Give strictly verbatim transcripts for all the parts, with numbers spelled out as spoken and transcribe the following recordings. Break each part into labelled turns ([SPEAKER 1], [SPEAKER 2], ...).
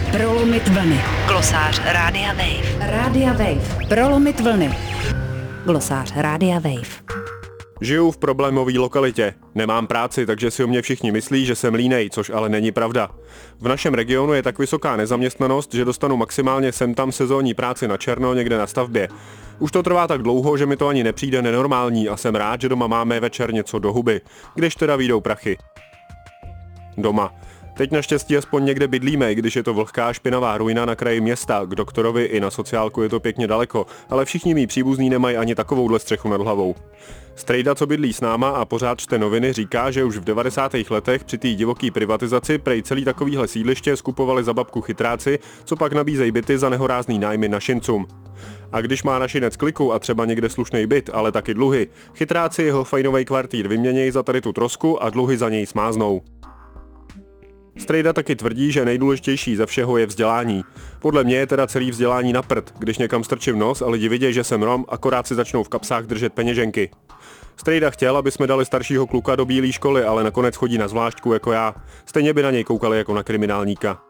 [SPEAKER 1] Prolomit vlny.
[SPEAKER 2] Glosář Rádia Wave.
[SPEAKER 1] Rádia Wave. Prolomit vlny. Glosář Rádia Wave.
[SPEAKER 3] Žiju v problémové lokalitě. Nemám práci, takže si o mě všichni myslí, že jsem línej, což ale není pravda. V našem regionu je tak vysoká nezaměstnanost, že dostanu maximálně sem tam sezónní práci na černo někde na stavbě. Už to trvá tak dlouho, že mi to ani nepřijde nenormální a jsem rád, že doma máme večer něco do huby, když teda vyjdou prachy. Doma. Teď naštěstí aspoň někde bydlíme, když je to vlhká špinavá ruina na kraji města, k doktorovi i na sociálku je to pěkně daleko, ale všichni mý příbuzní nemají ani takovouhle střechu nad hlavou. Strejda, co bydlí s náma a pořád čte noviny, říká, že už v devadesátých letech při té divoký privatizaci prej celý takovýhle sídliště skupovali za babku chytráci, co pak nabízejí byty za nehorázný nájmy našincům. A když má našinec kliku a třeba někde slušný byt, ale taky dluhy, chytráci jeho fajnovej kvartír vyměnějí za tady tu trosku a dluhy za něj smáznou. Strejda taky tvrdí, že nejdůležitější ze všeho je vzdělání. Podle mě je teda celý vzdělání na prd, když někam strčím nos a lidi vidějí, že jsem Rom, akorát si začnou v kapsách držet peněženky. Strejda chtěl, aby jsme dali staršího kluka do bílé školy, ale nakonec chodí na zvláštku jako já. Stejně by na něj koukali jako na kriminálníka.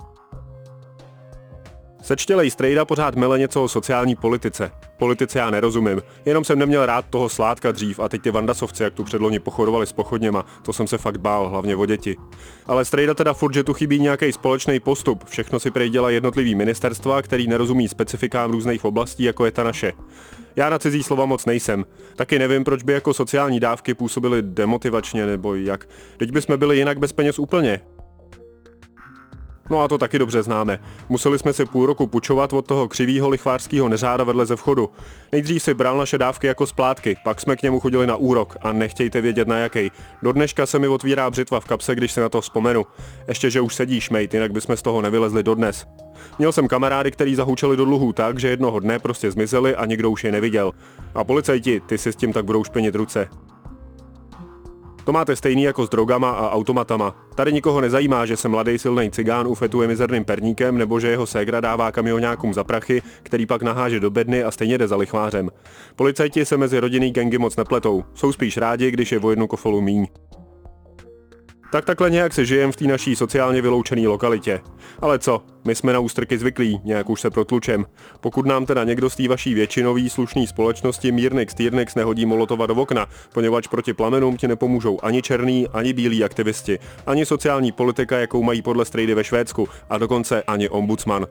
[SPEAKER 3] Sečtělej Strejda pořád mele něco o sociální politice. Politice já nerozumím, jenom jsem neměl rád toho Sládka dřív a teď ty vandasovci, jak tu předloni pochodovali s pochodněma, to jsem se fakt bál, hlavně o děti. Ale Strejda teda furt, že tu chybí nějaký společný postup, všechno si prej dělá jednotlivý ministerstva, který nerozumí specifikám různých oblastí, jako je ta naše. Já na cizí slova moc nejsem. Taky nevím, proč by jako sociální dávky působily demotivačně nebo jak. Teď bychom byli jinak bez peněz úplně. No a to taky dobře známe. Museli jsme si půl roku půjčovat od toho křivýho lichvářského neřáda vedle ze vchodu. Nejdřív si bral naše dávky jako splátky, pak jsme k němu chodili na úrok a nechtějte vědět na jakej. Do dneška se mi otvírá břitva v kapse, když se na to vzpomenu. Ještě, že už sedíš, mate, jinak bychom z toho nevylezli dodnes. Měl jsem kamarády, kteří zahučeli do dluhů tak, že jednoho dne prostě zmizeli a nikdo už je neviděl. A policajti, ty si s tím tak budou špenit ruce. To máte stejný jako s drogama a automatama. Tady nikoho nezajímá, že se mladý silný cigán ufetuje mizerným perníkem nebo že jeho ségra dává kamioňákům za prachy, který pak naháže do bedny a stejně jde za lichvářem. Policajti se mezi rodinný gangy moc nepletou, jsou spíš rádi, když je o jednu kofolu míň. Tak takhle nějak se žijem v té naší sociálně vyloučené lokalitě. Ale co, my jsme na ústrky zvyklí, nějak už se protlučem. Pokud nám teda někdo z té vaší většinový slušný společnosti mírnix týrnix nehodí molotova do okna, poněvadž proti plamenům ti nepomůžou ani černý, ani bílí aktivisti, ani sociální politika, jakou mají podle Strejdy ve Švédsku, a dokonce ani ombudsman.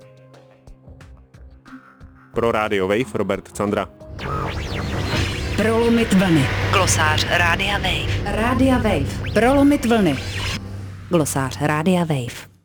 [SPEAKER 3] Pro Radio Wave Robert Candra.
[SPEAKER 1] Prolomit vlny.
[SPEAKER 2] Glosář Rádia Wave.
[SPEAKER 1] Rádia Wave. Prolomit vlny. Glosář Rádia Wave.